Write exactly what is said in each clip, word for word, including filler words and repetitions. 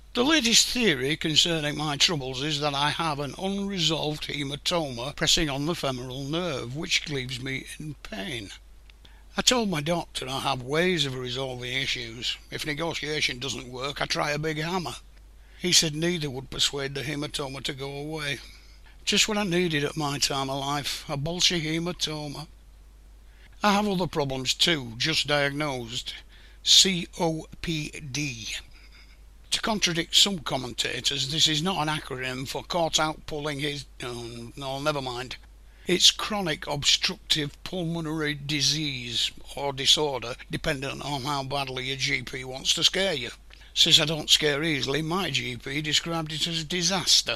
The latest theory concerning my troubles is that I have an unresolved hematoma pressing on the femoral nerve, which leaves me in pain. I told my doctor I have ways of resolving issues. If negotiation doesn't work, I try a big hammer. He said neither would persuade the hematoma to go away. Just what I needed at my time of life, a Bolshe hematoma. I have other problems too, just diagnosed. C O P D. To contradict some commentators, this is not an acronym for caught out pulling his... Oh, no, never mind. It's chronic obstructive pulmonary disease or disorder, dependent on how badly your G P wants to scare you. Since I don't scare easily, my G P described it as disaster.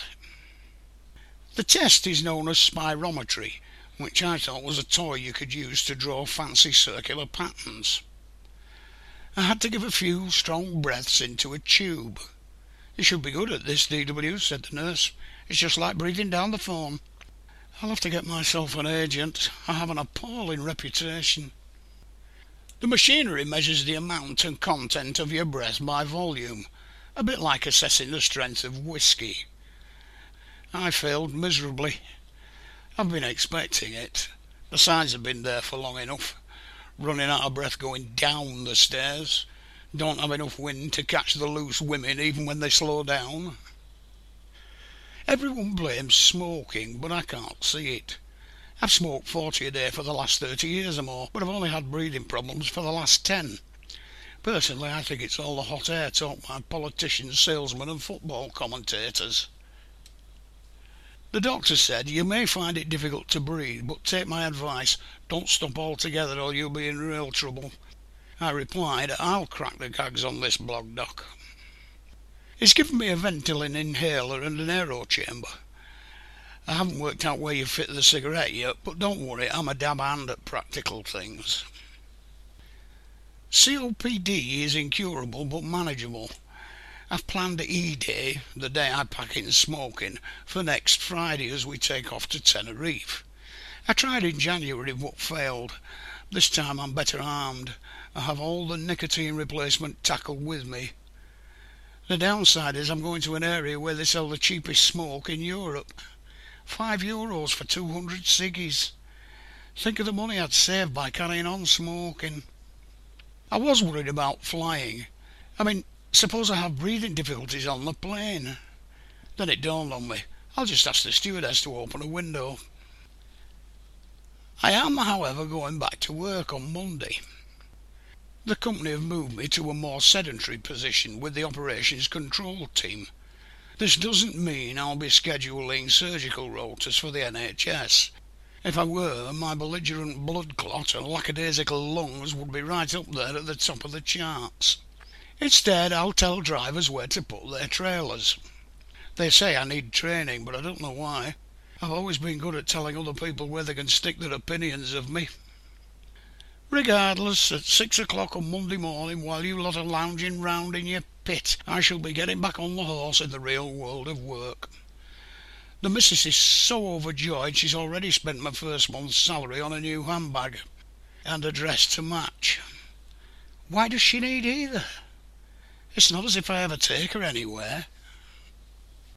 The test is known as spirometry, which I thought was a toy you could use to draw fancy circular patterns. I had to give a few strong breaths into a tube. "You should be good at this, D W," said the nurse. "It's just like breathing down the phone." "I'll have to get myself an agent. I have an appalling reputation." The machinery measures the amount and content of your breath by volume, a bit like assessing the strength of whisky. I failed miserably. I've been expecting it. The signs have been there for long enough. Running out of breath going down the stairs. Don't have enough wind to catch the loose women even when they slow down. Everyone blames smoking, but I can't see it. I've smoked forty a day for the last thirty years or more, but I've only had breathing problems for the last ten. Personally, I think it's all the hot air talk by politicians, salesmen and football commentators. The doctor said, "You may find it difficult to breathe, but take my advice, don't stop altogether or you'll be in real trouble." I replied, "I'll crack the gags on this blog, Doc." He's given me a Ventolin inhaler and an aero chamber. I haven't worked out where you fit the cigarette yet, but don't worry, I'm a dab hand at practical things. C O P D is incurable but manageable. I've planned E-Day, the day I pack in smoking, for next Friday as we take off to Tenerife. I tried in January but failed. This time I'm better armed. I have all the nicotine replacement tackle with me. The downside is I'm going to an area where they sell the cheapest smoke in Europe. Five euros for two hundred ciggies. Think of the money I'd save by carrying on smoking. I was worried about flying. I mean, suppose I have breathing difficulties on the plane. Then it dawned on me, I'll just ask the stewardess to open a window. I am, however, going back to work on Monday. The company have moved me to a more sedentary position with the operations control team. This doesn't mean I'll be scheduling surgical rotas for the N H S. If I were, my belligerent blood clot and lackadaisical lungs would be right up there at the top of the charts. Instead, I'll tell drivers where to put their trailers. They say I need training, but I don't know why. I've always been good at telling other people where they can stick their opinions of me. Regardless, at six o'clock on Monday morning, while you lot are lounging round in your pit, I shall be getting back on the horse in the real world of work. The missus is so overjoyed she's already spent my first month's salary on a new handbag and a dress to match. Why does she need either? It's not as if I ever take her anywhere.